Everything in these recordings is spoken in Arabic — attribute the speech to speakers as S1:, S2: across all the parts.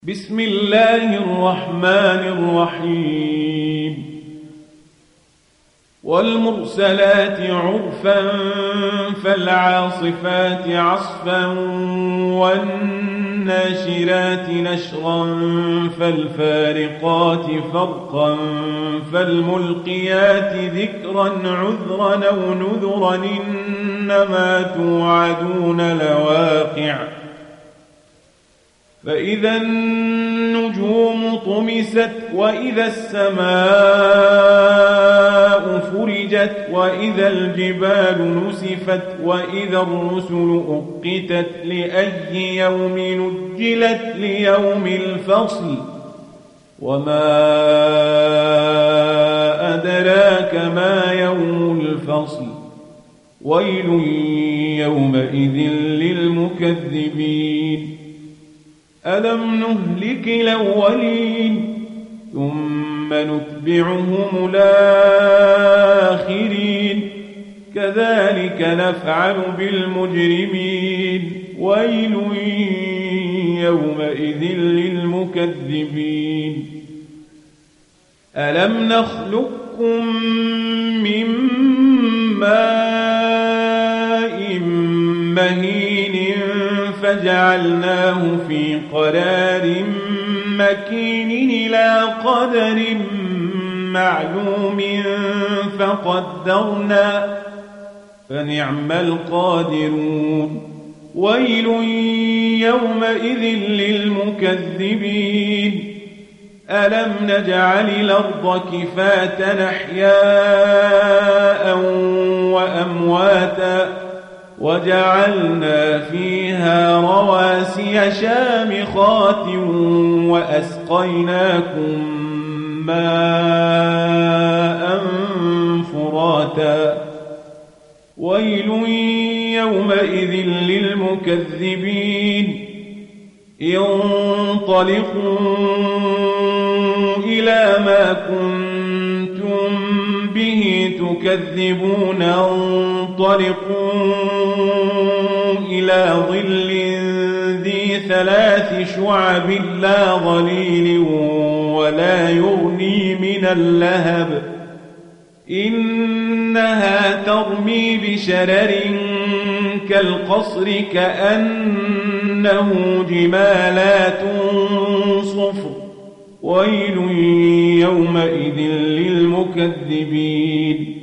S1: بسم الله الرحمن الرحيم والمرسلات عرفا فالعاصفات عصفا والناشرات نشرا فالفارقات فرقا فالملقيات ذكرا عذرا أو نذرا إنما توعدون لواقع فإذا النجوم طمست وإذا السماء فرجت وإذا الجبال نسفت وإذا الرسل أقتت لأي يوم نجلت ليوم الفصل وما أدراك ما يوم الفصل ويل يومئذ للمكذبين ألم نهلك الأولين ثم نتبعهم الآخرين كذلك نفعل بالمجرمين ويل يومئذ للمكذبين ألم نخلقكم من ماء مهين فجعلناه في قرار مكين إلى قدر معلوم فقدرنا فنعم القادرون ويل يومئذ للمكذبين ألم نجعل الأرض كفاة أحياء وأمواتا وجعلنا فيها رواسي شامخات وأسقيناكم ماء فراتا ويل يومئذ للمكذبين انطلقوا إلى ما كنتم به تكذبون انطلقوا إلى ظل ذي 3 شعب لا ظليل ولا يغني من اللهب إنها ترمي بشرر كالقصر كأنه جمالات صفر ويل يومئذ للمكذبين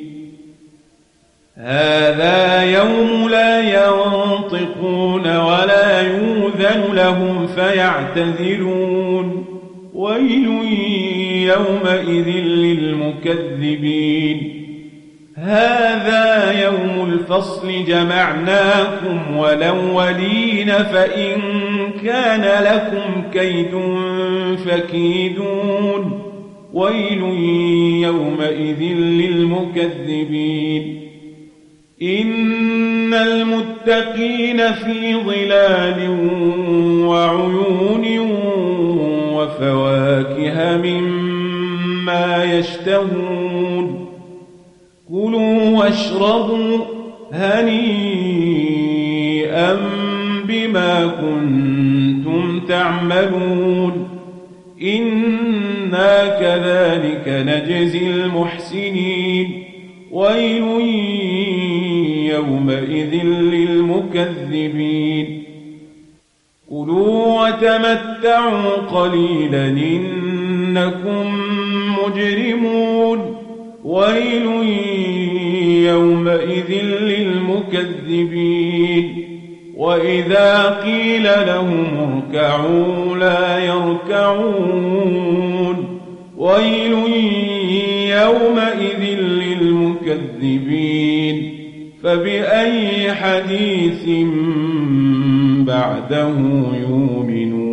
S1: هذا يوم لا ينطقون ولا يؤذن لهم فيعتذرون ويل يومئذ للمكذبين هذا يوم الفصل جمعناكم والأولين فإن كان لكم كيد فكيدون ويل يومئذ للمكذبين إن المتقين في ظلال وعيون وفواكه مما يشتهون كلوا واشربوا هنيئا بما كنتم تعملون إنا كذلك نجزي المحسنين ويل يومئذ للمكذبين كلوا وتمتعوا قليلا إنكم مجرمون ويل يومئذ للمكذبين وإذا قيل لهم اركعوا لا يركعون ويل يومئذ للمكذبين فبأي حديث بعده يؤمنون